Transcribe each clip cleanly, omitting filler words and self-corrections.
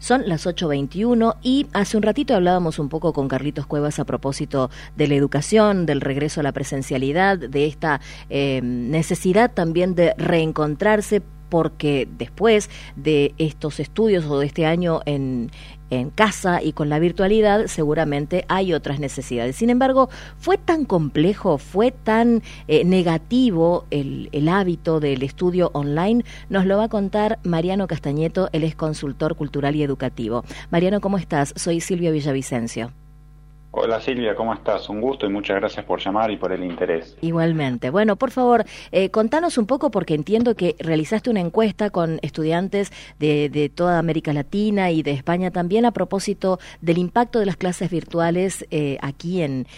Son las 8:21 y hace un ratito hablábamos un poco con Carlitos Cuevas a propósito de la educación, del regreso a la presencialidad, de esta necesidad también de reencontrarse, porque después de estos estudios o de este año en casa y con la virtualidad, seguramente hay otras necesidades. Sin embargo, fue tan complejo, fue tan negativo el hábito del estudio online. Nos lo va a contar Mariano Castañeto, él es consultor cultural y educativo. Mariano, ¿cómo estás? Soy Silvia Villavicencio. Hola Silvia, ¿cómo estás? Un gusto y muchas gracias por llamar y por el interés. Igualmente. Bueno, por favor, contanos un poco, porque entiendo que realizaste una encuesta con estudiantes de toda América Latina y de España también a propósito del impacto de las clases virtuales aquí en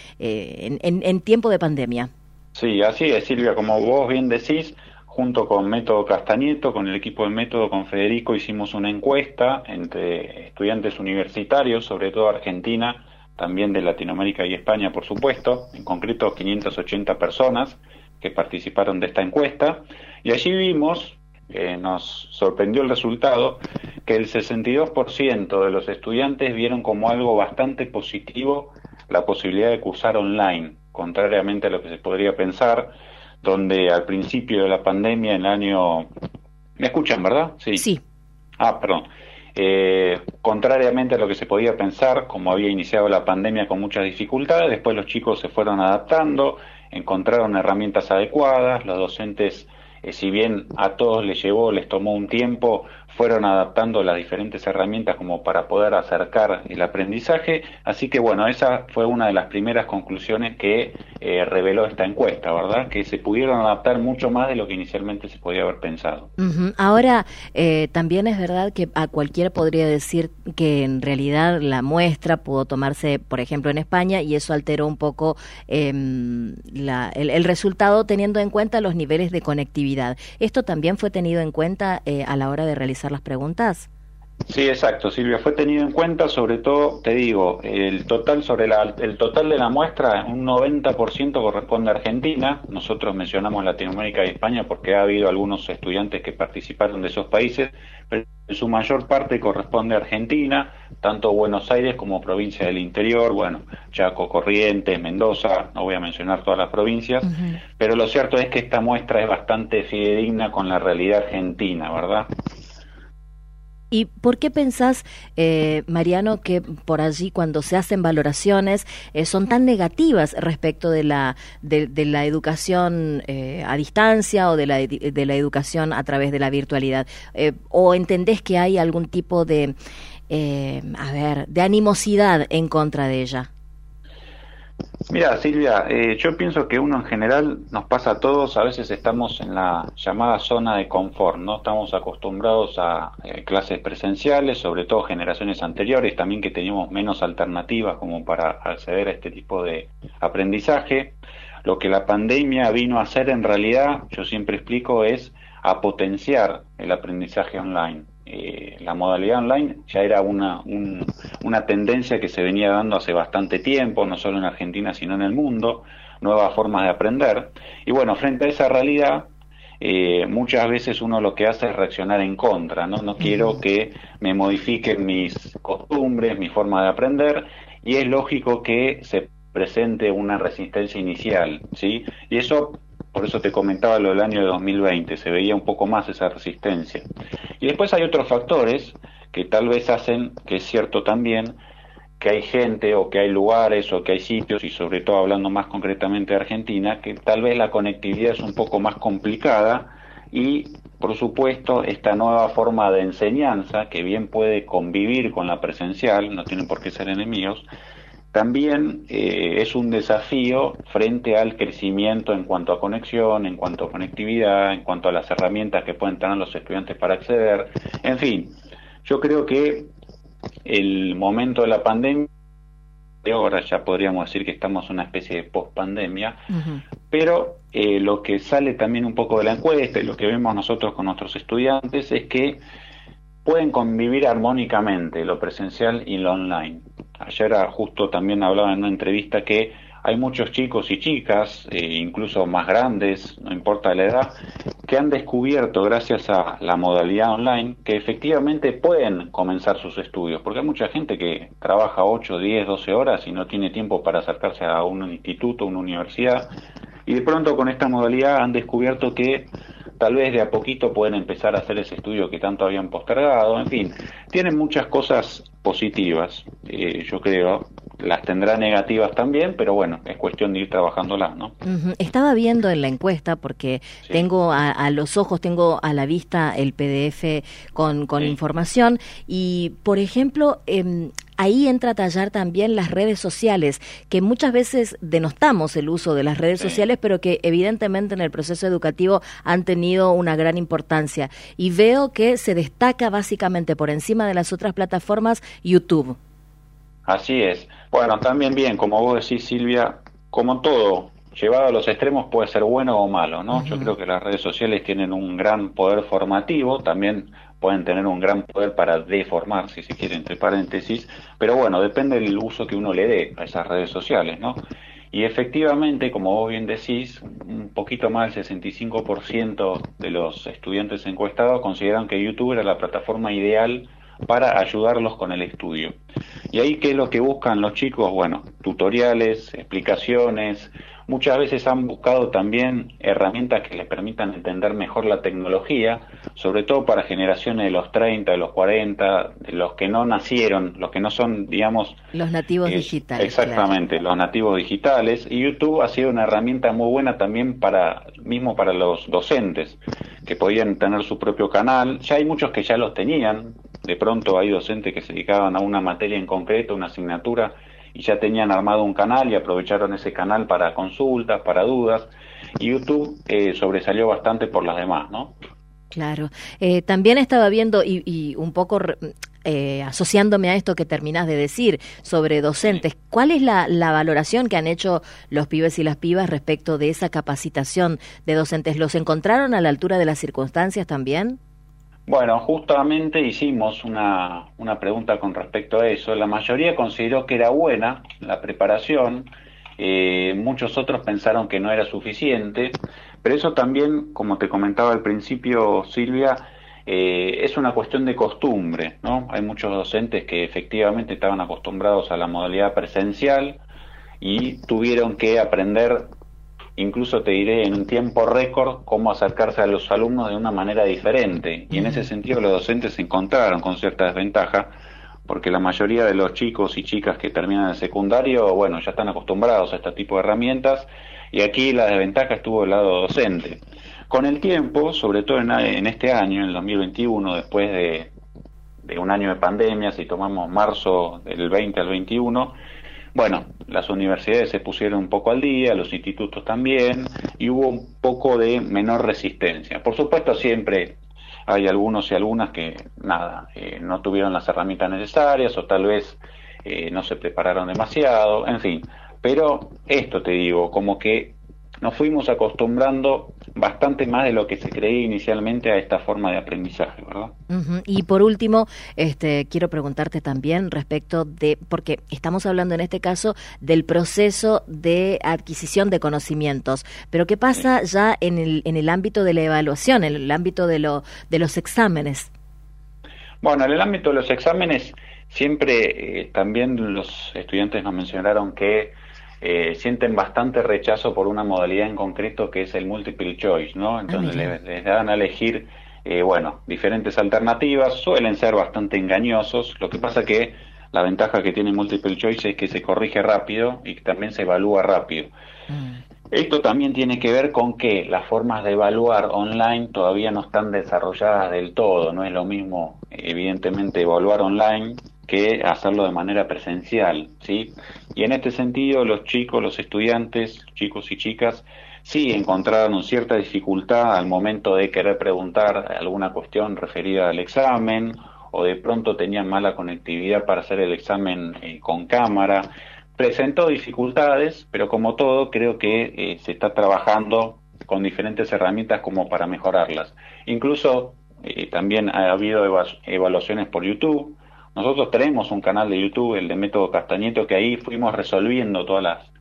tiempo de pandemia. Sí, así es Silvia, como vos bien decís, junto con Método Castañeto, con el equipo de Método, con Federico, hicimos una encuesta entre estudiantes universitarios, sobre todo Argentina, también de Latinoamérica y España, por supuesto, en concreto 580 personas que participaron de esta encuesta, y allí vimos, nos sorprendió el resultado, que el 62% de los estudiantes vieron como algo bastante positivo la posibilidad de cursar online, contrariamente a lo que se podría pensar, donde al principio de la pandemia, en el año... ¿Me escuchan, verdad? Sí. Sí. Perdón. Contrariamente a lo que se podía pensar, como había iniciado la pandemia con muchas dificultades, después los chicos se fueron adaptando, encontraron herramientas adecuadas, los docentes, si bien a todos les tomó un tiempo, fueron adaptando las diferentes herramientas como para poder acercar el aprendizaje, así que bueno, esa fue una de las primeras conclusiones que reveló esta encuesta, ¿verdad? Que se pudieron adaptar mucho más de lo que inicialmente se podía haber pensado. Uh-huh. Ahora, también es verdad que a cualquiera podría decir que en realidad la muestra pudo tomarse, por ejemplo, en España, y eso alteró un poco el resultado, teniendo en cuenta los niveles de conectividad. ¿Esto también fue tenido en cuenta a la hora de realizar las preguntas? Sí, exacto, Silvia, fue tenido en cuenta, sobre todo, te digo, el total de la muestra, un 90% corresponde a Argentina. Nosotros mencionamos Latinoamérica y España porque ha habido algunos estudiantes que participaron de esos países, pero en su mayor parte corresponde a Argentina, tanto Buenos Aires como provincia del interior, bueno, Chaco, Corrientes, Mendoza, no voy a mencionar todas las provincias, uh-huh. Pero lo cierto es que esta muestra es bastante fidedigna con la realidad argentina, ¿verdad? ¿Y por qué pensás, Mariano, que por allí cuando se hacen valoraciones son tan negativas respecto de la educación a distancia o de la educación a través de la virtualidad? ¿O entendés que hay algún tipo de animosidad en contra de ella? Mira, Silvia, yo pienso que uno en general nos pasa a todos, a veces estamos en la llamada zona de confort, ¿no? Estamos acostumbrados a clases presenciales, sobre todo generaciones anteriores, también que teníamos menos alternativas como para acceder a este tipo de aprendizaje. Lo que la pandemia vino a hacer en realidad, yo siempre explico, es a potenciar el aprendizaje online. La modalidad online ya era una tendencia que se venía dando hace bastante tiempo, no solo en Argentina sino en el mundo, nuevas formas de aprender. Y bueno, frente a esa realidad, muchas veces uno lo que hace es reaccionar en contra, ¿no? No quiero que me modifiquen mis costumbres, mi forma de aprender, y es lógico que se presente una resistencia inicial, ¿sí? Y eso, por eso te comentaba lo del año de 2020, se veía un poco más esa resistencia. Y después hay otros factores que tal vez hacen, que es cierto también, que hay gente o que hay lugares o que hay sitios, y sobre todo hablando más concretamente de Argentina, que tal vez la conectividad es un poco más complicada y, por supuesto, esta nueva forma de enseñanza, que bien puede convivir con la presencial, no tienen por qué ser enemigos, también es un desafío frente al crecimiento en cuanto a conexión, en cuanto a conectividad, en cuanto a las herramientas que pueden tener los estudiantes para acceder. En fin, yo creo que el momento de la pandemia, ahora ya podríamos decir que estamos en una especie de post-pandemia, uh-huh. Pero lo que sale también un poco de la encuesta y lo que vemos nosotros con nuestros estudiantes es que pueden convivir armónicamente lo presencial y lo online. Ayer justo también hablaba en una entrevista que hay muchos chicos y chicas, incluso más grandes, no importa la edad, que han descubierto gracias a la modalidad online que efectivamente pueden comenzar sus estudios, porque hay mucha gente que trabaja 8, 10, 12 horas y no tiene tiempo para acercarse a un instituto, una universidad, y de pronto con esta modalidad han descubierto que tal vez de a poquito pueden empezar a hacer ese estudio que tanto habían postergado, en fin, tienen muchas cosas positivas, yo creo, las tendrá negativas también, pero bueno, es cuestión de ir trabajándolas, ¿no? Estaba viendo en la encuesta, porque Sí, tengo a los ojos, tengo a la vista el PDF con sí, información, y por ejemplo, ahí entra a tallar también las redes sociales, que muchas veces denostamos el uso de las redes sí. sociales, pero que evidentemente en el proceso educativo han tenido una gran importancia. Y veo que se destaca básicamente por encima de las otras plataformas YouTube. Así es. Bueno, también bien, como vos decís, Silvia, como todo, llevado a los extremos puede ser bueno o malo, ¿no? Yo Ujú. creo que las redes sociales tienen un gran poder formativo, también pueden tener un gran poder para deformar, si se quiere, entre paréntesis, pero bueno, depende del uso que uno le dé a esas redes sociales, ¿no? Y efectivamente, como vos bien decís, un poquito más del 65% de los estudiantes encuestados consideran que YouTube era la plataforma ideal para ayudarlos con el estudio. Y ahí, ¿qué es lo que buscan los chicos? Bueno, tutoriales, explicaciones. Muchas veces han buscado también herramientas que les permitan entender mejor la tecnología, sobre todo para generaciones de los 30, de los 40, de los que no nacieron, los que no son, digamos, Los nativos digitales, claro. exactamente, los nativos digitales. Y YouTube ha sido una herramienta muy buena también mismo para los docentes, que podían tener su propio canal. Ya hay muchos que ya los tenían. De pronto hay docentes que se dedicaban a una materia en concreto, una asignatura, y ya tenían armado un canal y aprovecharon ese canal para consultas, para dudas. Y YouTube sobresalió bastante por las demás, ¿no? Claro. También estaba viendo y un poco asociándome a esto que terminás de decir sobre Sí. docentes, ¿cuál es la valoración que han hecho los pibes y las pibas respecto de esa capacitación de docentes? ¿Los encontraron a la altura de las circunstancias también? Bueno, justamente hicimos una pregunta con respecto a eso. La mayoría consideró que era buena la preparación, muchos otros pensaron que no era suficiente, pero eso también, como te comentaba al principio, Silvia, es una cuestión de costumbre, ¿no? Hay muchos docentes que efectivamente estaban acostumbrados a la modalidad presencial y tuvieron que aprender, incluso te diré en un tiempo récord, cómo acercarse a los alumnos de una manera diferente. Y en ese Ujú. sentido los docentes se encontraron con cierta desventaja, porque la mayoría de los chicos y chicas que terminan el secundario, bueno, ya están acostumbrados a este tipo de herramientas, y aquí la desventaja estuvo del lado docente. Con el tiempo, sobre todo en este año, en el 2021, después de un año de pandemia, si tomamos marzo del 20 al 21, bueno, las universidades se pusieron un poco al día, los institutos también, y hubo un poco de menor resistencia. Por supuesto, siempre hay algunos y algunas que, nada, no tuvieron las herramientas necesarias o tal vez no se prepararon demasiado, en fin. Pero esto te digo, como que nos fuimos acostumbrando bastante más de lo que se creía inicialmente a esta forma de aprendizaje, ¿verdad? Ujú. Y por último, quiero preguntarte también respecto de, porque estamos hablando en este caso del proceso de adquisición de conocimientos, pero ¿qué Sí. pasa ya en el ámbito de la evaluación, en el ámbito de los exámenes? Bueno, en el ámbito de los exámenes, siempre también los estudiantes nos mencionaron que sienten bastante rechazo por una modalidad en concreto que es el multiple choice, ¿no? Ah, Entonces mira. les dan a elegir, bueno, diferentes alternativas, suelen ser bastante engañosos. Lo que pasa que la ventaja que tiene multiple choice es que se corrige rápido y que también se evalúa rápido. Mm. Esto también tiene que ver con que las formas de evaluar online todavía no están desarrolladas del todo. No es lo mismo, evidentemente, evaluar online que hacerlo de manera presencial, ¿sí? Y en este sentido, los chicos, los estudiantes, chicos y chicas, sí encontraron cierta dificultad al momento de querer preguntar alguna cuestión referida al examen, o de pronto tenían mala conectividad para hacer el examen con cámara. Presentó dificultades, pero como todo, creo que se está trabajando con diferentes herramientas como para mejorarlas. Incluso también ha habido evaluaciones por YouTube. Nosotros tenemos un canal de YouTube, el de Método Castañeto, que ahí fuimos resolviendo todas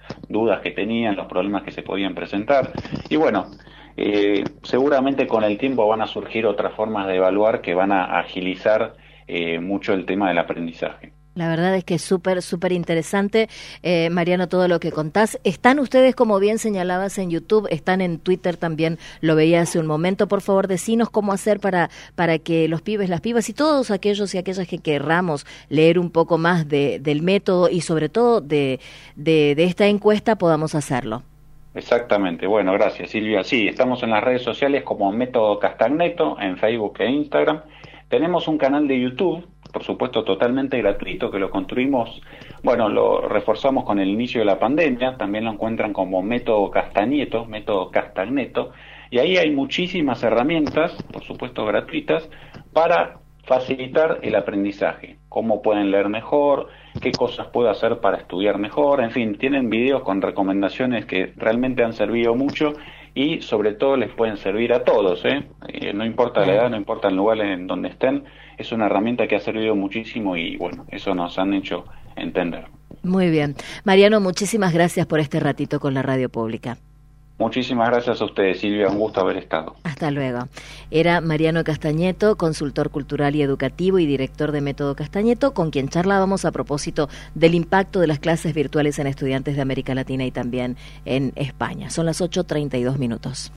dudas que tenían, los problemas que se podían presentar. Y bueno, seguramente con el tiempo van a surgir otras formas de evaluar que van a agilizar mucho el tema del aprendizaje. La verdad es que es súper interesante, Mariano, todo lo que contás. Están ustedes, como bien señalabas, en YouTube, están en Twitter también, lo veía hace un momento. Por favor, decinos cómo hacer para que los pibes, las pibas y todos aquellos y aquellas que querramos leer un poco más del método y sobre todo de esta encuesta podamos hacerlo. Exactamente, bueno, gracias Silvia. Sí, estamos en las redes sociales como Método Castagneto, en Facebook e Instagram. Tenemos un canal de YouTube, por supuesto totalmente gratuito, que lo construimos, bueno, lo reforzamos con el inicio de la pandemia, también lo encuentran como Método Castagneto, y ahí hay muchísimas herramientas, por supuesto gratuitas, para facilitar el aprendizaje, cómo pueden leer mejor, qué cosas puedo hacer para estudiar mejor, en fin, tienen videos con recomendaciones que realmente han servido mucho y sobre todo les pueden servir a todos, no importa la edad, no importa el lugar en donde estén, es una herramienta que ha servido muchísimo y bueno, eso nos han hecho entender. Muy bien. Mariano, muchísimas gracias por este ratito con la Radio Pública. Muchísimas gracias a ustedes, Silvia, un gusto haber estado. Hasta luego. Era Mariano Castagneto, consultor cultural y educativo y director de Método Castagneto, con quien charlábamos a propósito del impacto de las clases virtuales en estudiantes de América Latina y también en España. Son las 8:32.